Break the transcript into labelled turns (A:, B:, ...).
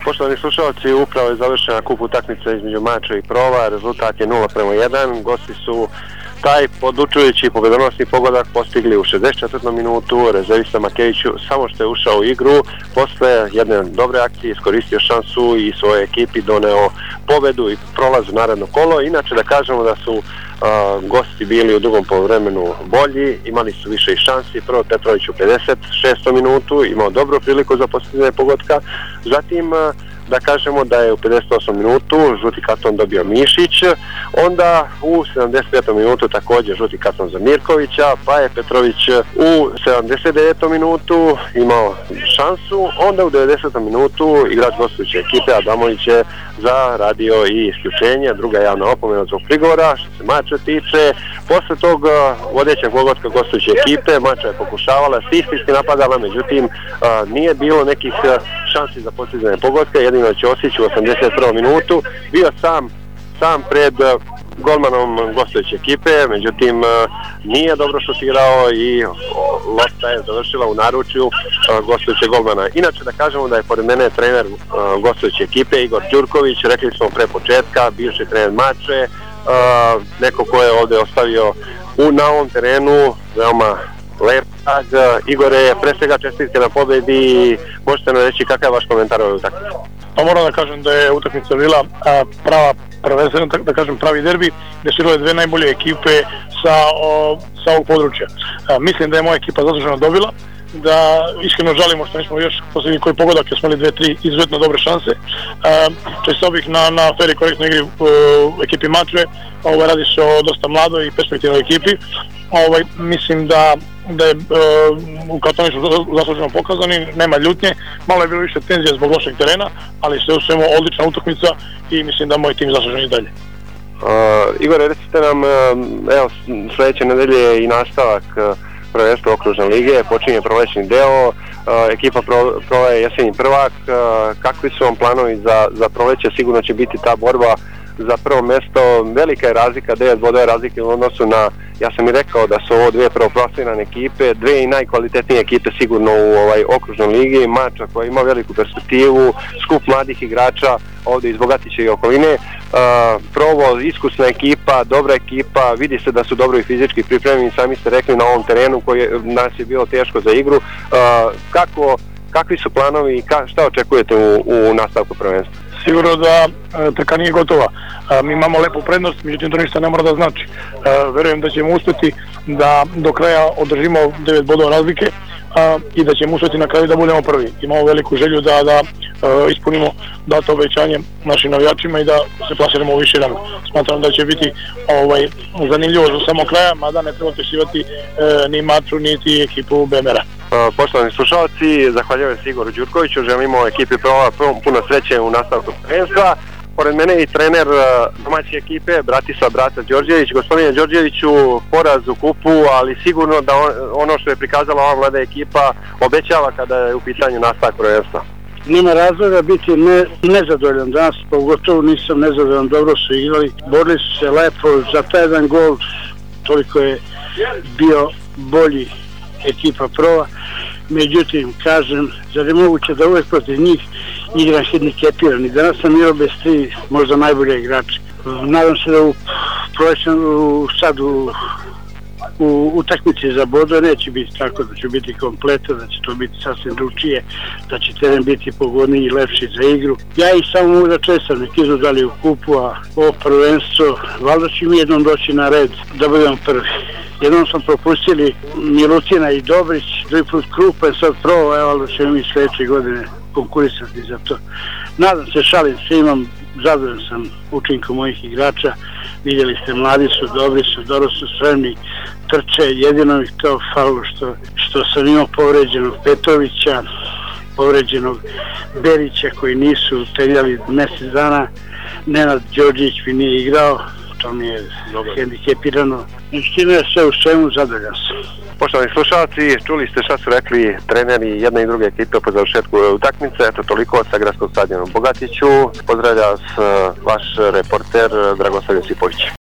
A: Poštovani slušalci, upravo je završena kup utakmica između Mača i Prova, rezultat je 0:1, gosti su taj odlučujući pobedonosni pogodak postigli u 64. minutu, rezervista Matejiću samo što je ušao u igru, posle jedne dobre akcije iskoristio šansu i svojoj ekipi doneo pobedu i prolaz u naredno kolo. Inače da kažemo da su gosti bili u drugom poluvremenu bolji, imali su više i šansi. Prvo Petrović u 56. minutu imao dobru priliku za postizanje pogotka, zatim da kažemo da je u 58. minutu žuti karton dobio Mišić, onda u 75. minutu također žuti karton za Mirkovića, pa je Petrović u 79. minutu imao šansu, onda u 90. minutu igrač gostujuće ekipe Adamović je zaradio i isključenje, druga javna opomena zbog prigovora. Što se Mača tiče, posle tog vodećeg pogotka gostujuće ekipe, Mača je pokušavala stihijski napadala, međutim nije bilo nekih šansi za postizanje pogotka. Jedino Ćosić u 81. minutu bio sam pred golmanom gostujuće ekipe, međutim nije dobro šutirao i lopta je završila u naručju gostujućeg golmana. Inače da kažemo da je pored mene trener gostujuće ekipe Igor Đurković, rekli smo pre početka, bivši trener Mače, neko ko je ovde ostavio na ovom terenu veoma lep tag. Igore, pre svega čestitke na pobedi, možete nam reći kakav je vaš komentar ovoj utakmici?
B: Pa moram da kažem da je utakmica bila prvenstveno da kažem pravi derbi, gde su igrale dve najbolje ekipe sa ovog područja. Mislim da je moja ekipa zasluženo dobila, da iskreno žalimo što nismo još poslednji koji pogodak, jer smo imali 2-3 izuzetno dobre šanse. Čestitao bih na fer i korektnoj igri ekipi Mačve. Radi se o dosta mladoj i perspektivnoj ekipi. Mislim da je u kartoni su zasluženo pokazani, nema ljutnje, malo je bilo više tenzije zbog lošeg terena, ali sve u svemu odlična utakmica i mislim da moj tim zaslužen i dalje.
A: Igore, recite nam, evo sledeće nedelje je i nastavak prvenstva okružne lige, počinje prolećni deo, ekipa Prova je jesenji prvak, kakvi su vam planovi za proleće? Sigurno će biti ta borba za prvo mesto, velika je razlika, 9 bodova razlike u odnosu na, ja sam i rekao da su ovo dve prvoplasirane ekipe, dve i najkvalitetnije ekipe sigurno u okružnoj ligi, Mača koja ima veliku perspektivu, skup mladih igrača ovde iz Bogatića i okoline, Provo, iskusna ekipa, dobra ekipa, vidi se da su dobro i fizički pripremljeni, sami ste rekli na ovom terenu koji nas je bilo teško za igru. Kakvi su planovi i šta očekujete u nastavku prvenstva?
B: Sigurno da trka nije gotova. Mi imamo lepu prednost, međutim to ništa ne mora da znači. Verujem da ćemo uspeti da do kraja održimo 9 bodova razlike i da ćemo uspeti na kraju da budemo prvi. Imamo veliku želju da ispunimo dato obećanje našim navijačima i da se plasiramo u viši rang. Smatram da će biti zanimljivo do samog kraja, mada ne treba očekivati ni Maču, niti ekipu BMR-a.
A: Poštovani slušalci, zahvaljujem se Igoru Đurkoviću, želimo ekipi Prova puno sreće u nastavku prvenstva. Pored mene i trener domaće ekipe Bratislav Braca Đorđević. Gospodine Đorđeviću, poraz u kupu, ali sigurno da ono što je prikazala ova mlada ekipa obećava kada je u pitanju nastavak prvenstva.
C: Nema razloga biti nezadovoljan danas, pogotovo nisam nezadovoljan, dobro su igrali, borili su se lepo, za taj jedan gol toliko je bio bolji ekipa Prova. Međutim, kažem, zar je moguće da uvek protiv njih igram hendikepiran i danas sam igrao bez 3 možda najbolje igrače. Nadam se da u utakmici za bodove neće biti tako, da će biti kompletno, da će to biti sasvim drugčije, da će teren biti pogodniji i lepši za igru. Ja ih samo mogu da čestam, nek idu dalje u kupu, a ovo prvenstvo, valjda će mi jednom doći na red da budemo prvi. Jednom smo propustili Milutina i Dobrić, drugi put Krupa, sad Prova, evo da ćemo mi sledeće godine konkurisati za to. Nadam se, šalim se, zadovoljan sam učinkom mojih igrača, vidjeli ste, mladi su, dobri su, dobro su spremni, trče, jedino ih to falilo što sam imao povređenog Petrovića, povređenog Berića koji nisu trenirali mesec dana, Nenad Đorđević mi nije igrao, to mi je hendikepirano. Međutim, je sve u svemu, zadovoljan sam.
A: Poštovani slušalci, čuli ste šta su rekli treneri jedne i druge ekipe po završetku utakmice. Eto toliko sa gradskog stadiona u Bogatiću. Pozdravlja vas vaš reporter Dragoslav Josipović.